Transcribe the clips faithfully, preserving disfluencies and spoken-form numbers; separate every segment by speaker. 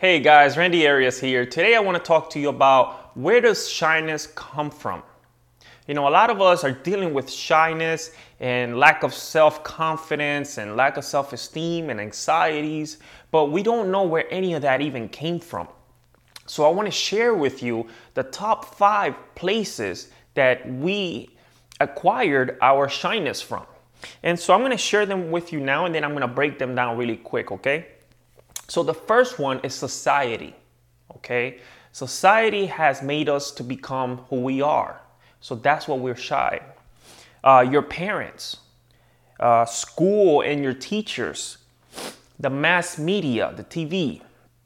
Speaker 1: Hey guys, Randy Arias here. Today I want to talk to you about where does shyness come from? You know, a lot of us are dealing with shyness and lack of self-confidence and lack of self-esteem and anxieties, but we don't know where any of that even came from. So I want to share with you the top five places that we acquired our shyness from. And so I'm going to share them with you now, and then I'm going to break them down really quick, okay? So the first one is society, okay? Society has made us to become who we are. So that's why we're shy. Uh, your parents, uh, school and your teachers, the mass media, the T V.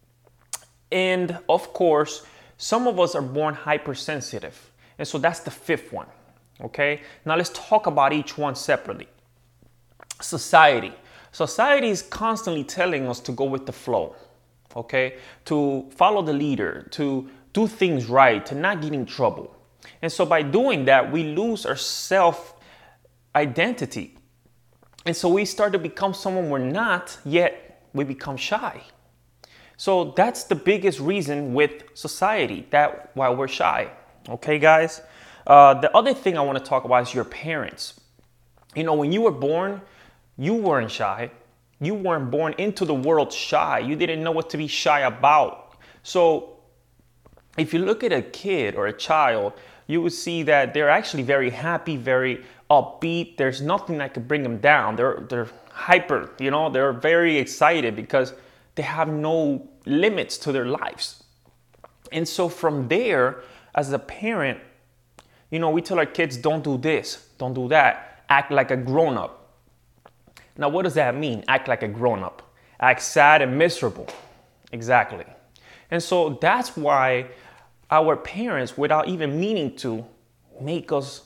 Speaker 1: And of course, some of us are born hypersensitive. And so that's the fifth one, okay? Now let's talk about each one separately. Society. Society is constantly telling us to go with the flow, okay? To follow the leader, to do things right, to not get in trouble. And so by doing that, we lose our self-identity. And so we start to become someone we're not, yet we become shy. So that's the biggest reason with society, that why we're shy, okay, guys? Uh, the other thing I want to talk about is your parents. You know, when you were born, you weren't shy. You weren't born into the world shy. You didn't know what to be shy about. So if you look at a kid or a child, you would see that they're actually very happy, very upbeat. There's nothing that could bring them down. They're, they're hyper, you know, they're very excited because they have no limits to their lives. And so from there, as a parent, you know, we tell our kids, don't do this, don't do that, act like a grown-up. Now, what does that mean? Act like a grown-up. Act sad and miserable. Exactly. And so that's why our parents, without even meaning to, make us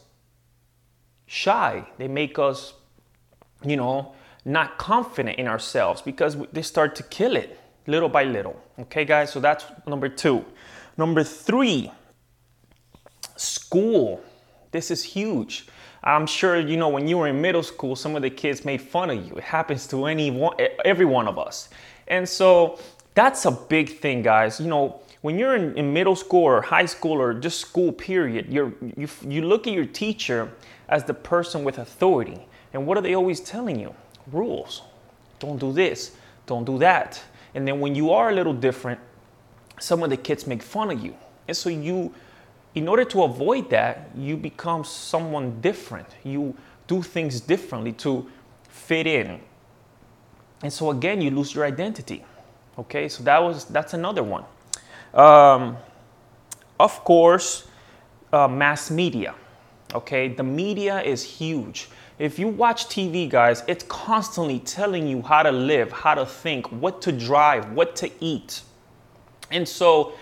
Speaker 1: shy. They make us, you know, not confident in ourselves because they start to kill it little by little. Okay, guys? So that's number two. Number three, school. This is huge. I'm sure, you know, when you were in middle school, some of the kids made fun of you. It happens to any one, every one of us. And so that's a big thing, guys. You know, when you're in, in middle school or high school or just school period, you're, you, you look at your teacher as the person with authority. And what are they always telling you? Rules. Don't do this. Don't do that. And then when you are a little different, some of the kids make fun of you. And so you... In order to avoid that, you become someone different. You do things differently to fit in. And so again, you lose your identity. Okay, so that was that's another one. Um, of course, uh, mass media. Okay, the media is huge. If you watch T V, guys, it's constantly telling you how to live, how to think, what to drive, what to eat. And so,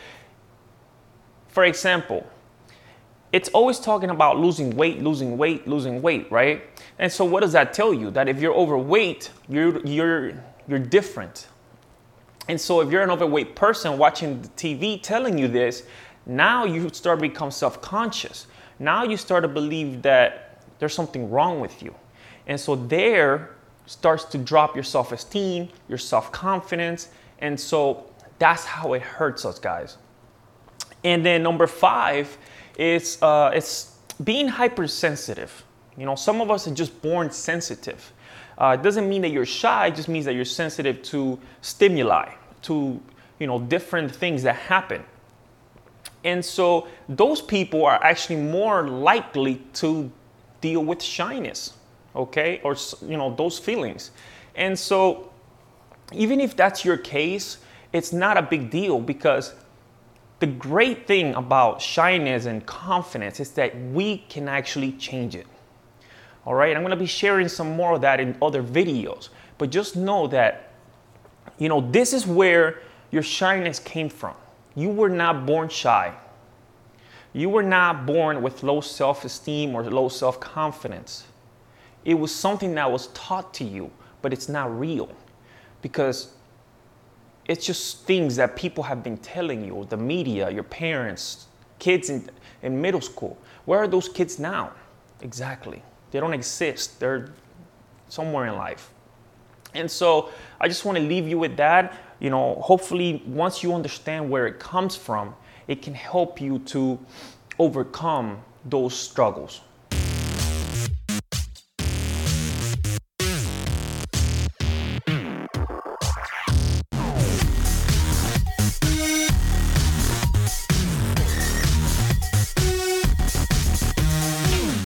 Speaker 1: for example, it's always talking about losing weight, losing weight, losing weight, right? And so what does that tell you? That if you're overweight, you're, you're, you're different. And so if you're an overweight person watching the T V telling you this, now you start to become self-conscious. Now you start to believe that there's something wrong with you. And so there starts to drop your self-esteem, your self-confidence. And so that's how it hurts us, guys. And then number five, It's, uh, it's being hypersensitive. You know, some of us are just born sensitive. Uh, it doesn't mean that you're shy, it just means that you're sensitive to stimuli, to, you know, different things that happen. And so those people are actually more likely to deal with shyness, okay? Or, you know, those feelings. And so even if that's your case, it's not a big deal because the great thing about shyness and confidence is that we can actually change it. All right, I'm going to be sharing some more of that in other videos, but just know that, you know, this is where your shyness came from. You were not born shy. You were not born with low self-esteem or low self-confidence. It was something that was taught to you, but it's not real because it's just things that people have been telling you, the media, your parents, kids in, in middle school. Where are those kids now? Exactly. They don't exist. They're somewhere in life. And so I just want to leave you with that. You know, hopefully once you understand where it comes from, it can help you to overcome those struggles.